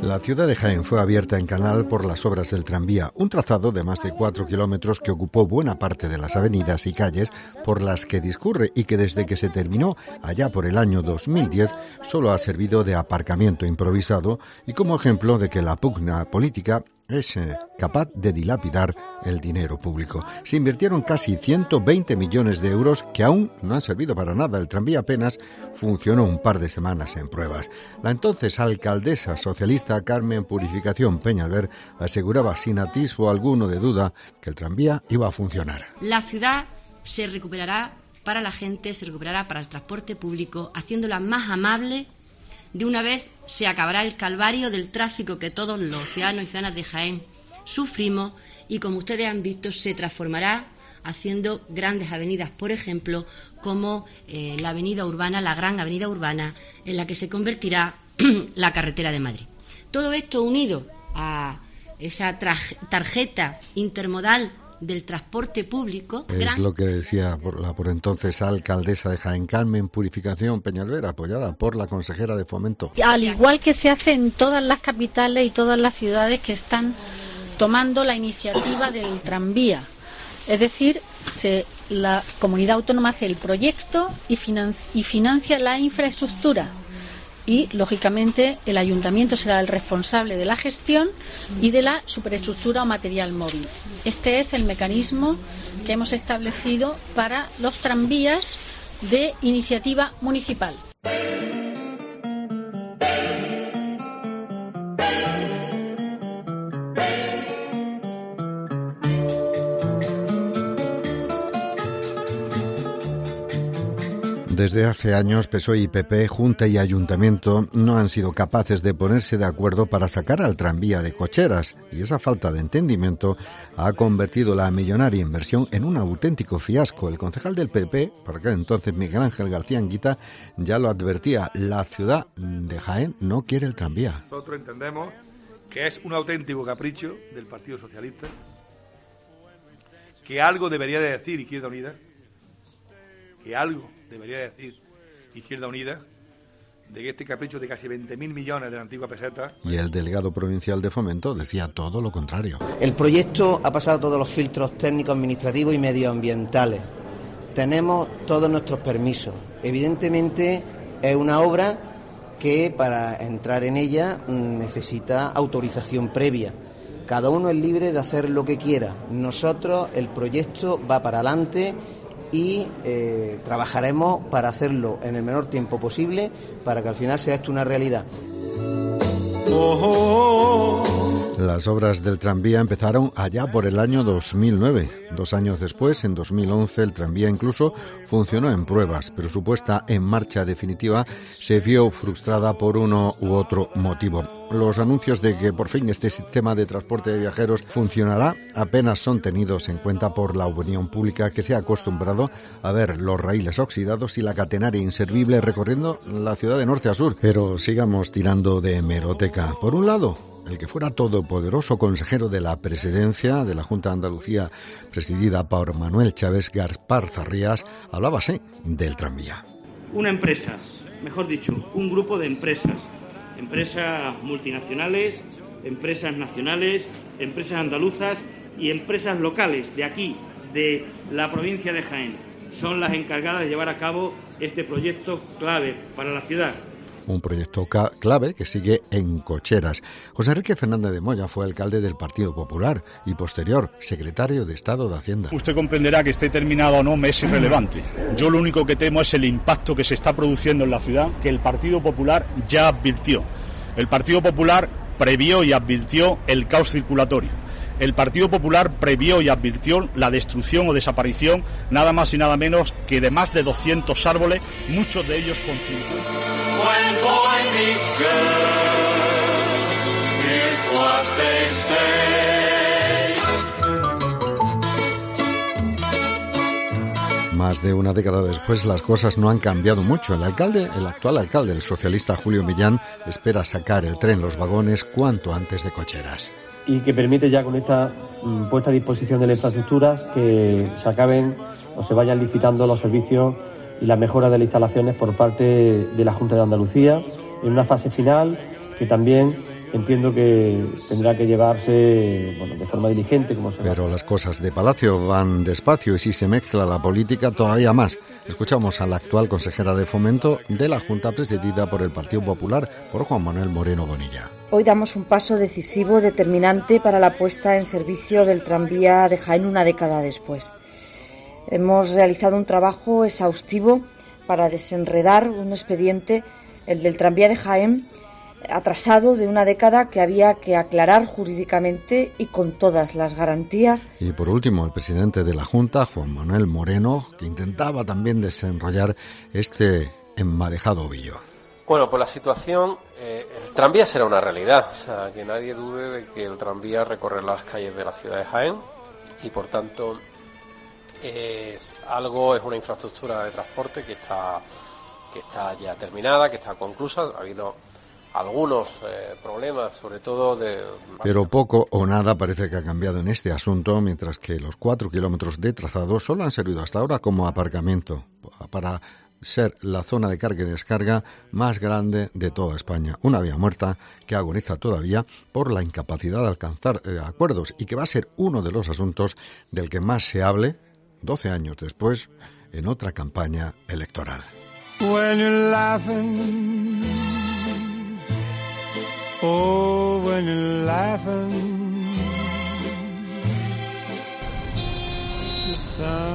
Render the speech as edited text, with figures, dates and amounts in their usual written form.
La ciudad de Jaén fue abierta en canal por las obras del tranvía, un trazado de más de 4 kilómetros que ocupó buena parte de las avenidas y calles por las que discurre y que desde que se terminó allá por el año 2010 solo ha servido de aparcamiento improvisado y como ejemplo de que la pugna política es capaz de dilapidar el dinero público. Se invirtieron casi 120 millones de euros que aún no han servido para nada. El tranvía apenas funcionó un par de semanas en pruebas. La entonces alcaldesa socialista Carmen Purificación Peñalver aseguraba sin atisbo alguno de duda que el tranvía iba a funcionar. La ciudad se recuperará para la gente, se recuperará para el transporte público, haciéndola más amable. De una vez se acabará el calvario del tráfico que todos los ciudadanos y ciudadanas de Jaén sufrimos y, como ustedes han visto, se transformará haciendo grandes avenidas, por ejemplo, como la avenida urbana, la gran avenida urbana, en la que se convertirá la carretera de Madrid. Todo esto unido a esa tarjeta intermodal del transporte público. Es lo que decía la por entonces alcaldesa de Jaén, Carmen Purificación Peñalver, apoyada por la consejera de Fomento. Al igual que se hace en todas las capitales y todas las ciudades que están tomando la iniciativa del tranvía. Es decir, la comunidad autónoma hace el proyecto y financia la infraestructura. Y, lógicamente, el ayuntamiento será el responsable de la gestión y de la superestructura o material móvil. Este es el mecanismo que hemos establecido para los tranvías de iniciativa municipal. Desde hace años, PSOE y PP, Junta y Ayuntamiento no han sido capaces de ponerse de acuerdo para sacar al tranvía de cocheras y esa falta de entendimiento ha convertido la millonaria inversión en un auténtico fiasco. El concejal del PP, por aquel entonces Miguel Ángel García Anguita, ya lo advertía, la ciudad de Jaén no quiere el tranvía. Nosotros entendemos que es un auténtico capricho del Partido Socialista, que algo debería de decir Izquierda Unida, Izquierda Unida, de que este capricho de casi 20.000 millones de la antigua peseta. Y el delegado provincial de Fomento decía todo lo contrario. El proyecto ha pasado todos los filtros técnicos, administrativos y medioambientales. Tenemos todos nuestros permisos. Evidentemente es una obra que para entrar en ella necesita autorización previa. Cada uno es libre de hacer lo que quiera. Nosotros, el proyecto va para adelante y trabajaremos para hacerlo en el menor tiempo posible para que al final sea esto una realidad. Las obras del tranvía empezaron allá por el año 2009. 2 años después, en 2011, el tranvía incluso funcionó en pruebas, pero su puesta en marcha definitiva se vio frustrada por uno u otro motivo. Los anuncios de que por fin este sistema de transporte de viajeros funcionará apenas son tenidos en cuenta por la opinión pública, que se ha acostumbrado a ver los raíles oxidados y la catenaria inservible recorriendo la ciudad de norte a sur. Pero sigamos tirando de hemeroteca. Por un lado, el que fuera todopoderoso consejero de la presidencia de la Junta de Andalucía, presidida por Manuel Chávez Gaspar Zarrías, hablaba así del tranvía. Una empresa, mejor dicho, un grupo de empresas multinacionales, empresas nacionales, empresas andaluzas y empresas locales de aquí, de la provincia de Jaén, son las encargadas de llevar a cabo este proyecto clave para la ciudad. Un proyecto clave que sigue en cocheras. José Enrique Fernández de Moya fue alcalde del Partido Popular y posterior secretario de Estado de Hacienda. Usted comprenderá que esté terminado o no me es irrelevante. Yo lo único que temo es el impacto que se está produciendo en la ciudad, que el Partido Popular ya advirtió. El Partido Popular previó y advirtió el caos circulatorio. El Partido Popular previó y advirtió la destrucción o desaparición, nada más y nada menos que de más de 200 árboles, muchos de ellos con circuitos. Más de una década después, las cosas no han cambiado mucho. El actual alcalde, el socialista Julio Millán, espera sacar el tren Los Vagones cuanto antes de cocheras. Y que permite ya con esta puesta a disposición de las infraestructuras que se acaben o se vayan licitando los servicios y la mejora de las instalaciones por parte de la Junta de Andalucía en una fase final que también entiendo que tendrá que llevarse de forma diligente, como se Pero las cosas de Palacio van despacio y si se mezcla la política todavía más. Escuchamos a la actual consejera de Fomento de la Junta presidida por el Partido Popular, por Juan Manuel Moreno Bonilla. Hoy damos un paso decisivo, determinante para la puesta en servicio del tranvía de Jaén una década después. Hemos realizado un trabajo exhaustivo para desenredar un expediente, el del tranvía de Jaén, atrasado de una década que había que aclarar jurídicamente y con todas las garantías. Y por último, el presidente de la Junta, Juan Manuel Moreno, que intentaba también desenrollar este enmadejado ovillo. Bueno, pues la situación, el tranvía será una realidad, o sea, que nadie dude de que el tranvía recorre las calles de la ciudad de Jaén y por tanto es una infraestructura de transporte que está ya terminada, que está conclusa. Ha habido algunos problemas, sobre todo Pero poco o nada parece que ha cambiado en este asunto, mientras que los 4 kilómetros de trazado solo han servido hasta ahora como aparcamiento para ser la zona de carga y descarga más grande de toda España. Una vía muerta que agoniza todavía por la incapacidad de alcanzar acuerdos y que va a ser uno de los asuntos del que más se hable 12 años después en otra campaña electoral. When you're laughing, oh, when you're laughing, the sun